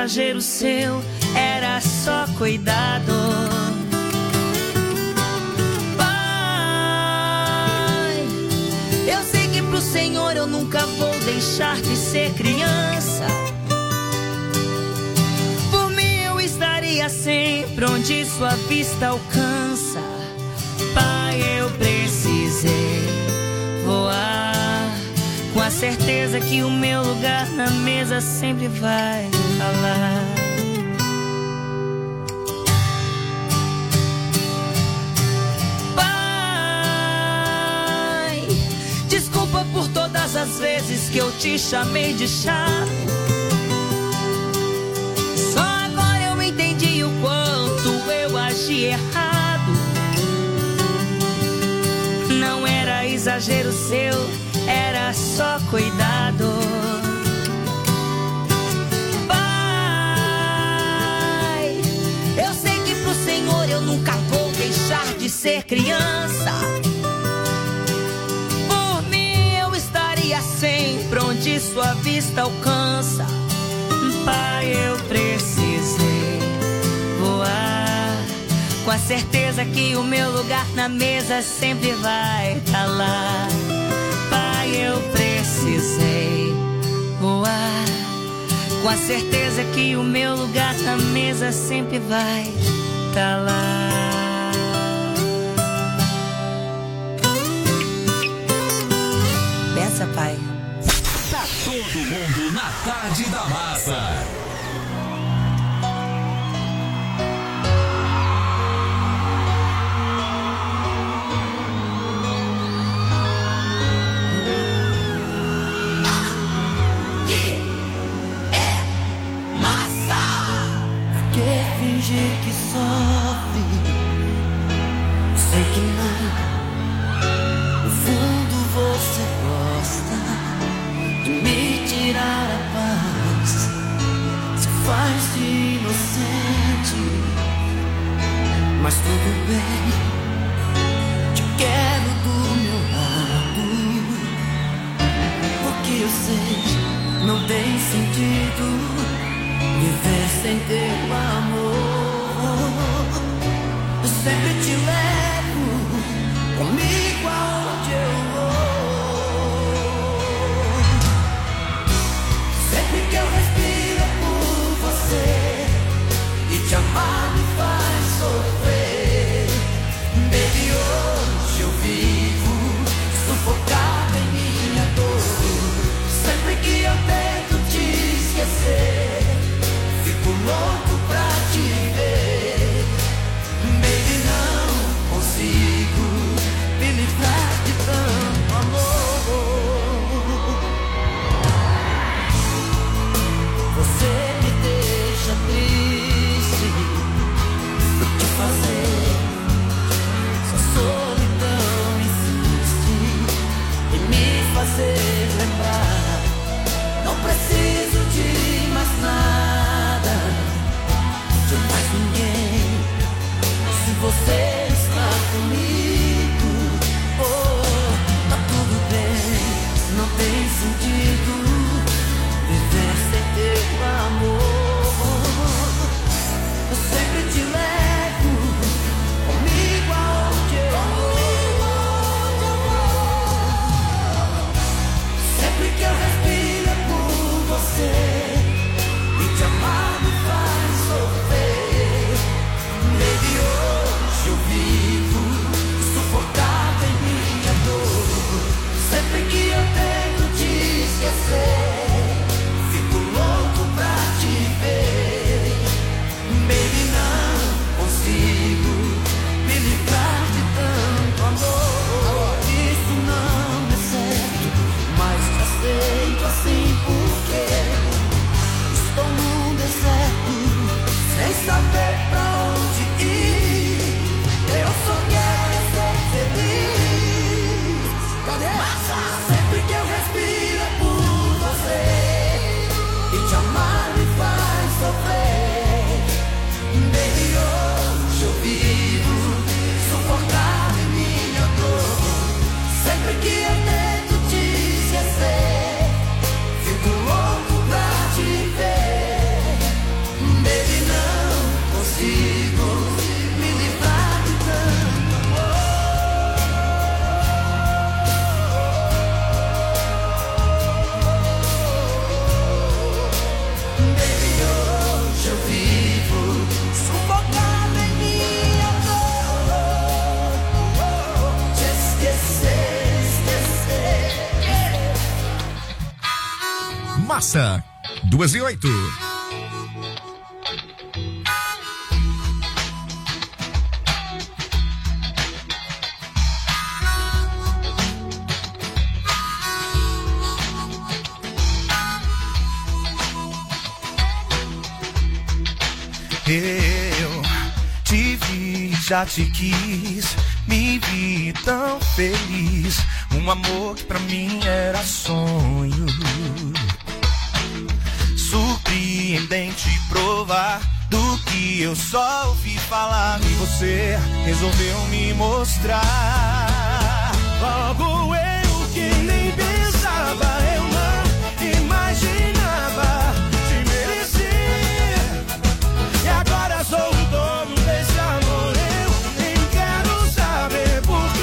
exagero seu, era só cuidado. Pai, eu sei que pro Senhor eu nunca vou deixar de ser criança. Por mim eu estaria sempre onde sua vista alcança. Pai, eu precisei voar, com a certeza que o meu lugar na mesa sempre vai falar. Pai, desculpa por todas as vezes que eu te chamei de chato. Só agora eu entendi o quanto eu agi errado. Não era exagero seu, era só cuidado. Pai, eu sei que pro Senhor eu nunca vou deixar de ser criança. Por mim eu estaria sempre onde sua vista alcança. Pai, eu precisei voar, com a certeza que o meu lugar na mesa sempre vai estar lá. Pai, eu precisei voar, com a certeza que o meu lugar na mesa sempre vai estar lá. Peça, Pai. Tá todo mundo na Tarde da Massa. Fingir que sofre, sei que não. No fundo você gosta de me tirar a paz, se faz de inocente, mas tudo bem, te quero do meu lado, porque eu sei, não tem sentido viver sem teu amor. Eu sempre te levo comigo aonde eu vou. Sempre que eu respiro é por você, e te amar me faz sofrer. Baby, hoje eu vivo sufocado em minha dor. Sempre que eu tento te esquecer, fico louco pra te ver. Baby, não consigo. Me Massa, 2:08. Eu te vi, já te quis, me vi tão feliz. Um amor que pra mim era sonho. Surpreendente provar do que eu só ouvi falar. E você resolveu me mostrar.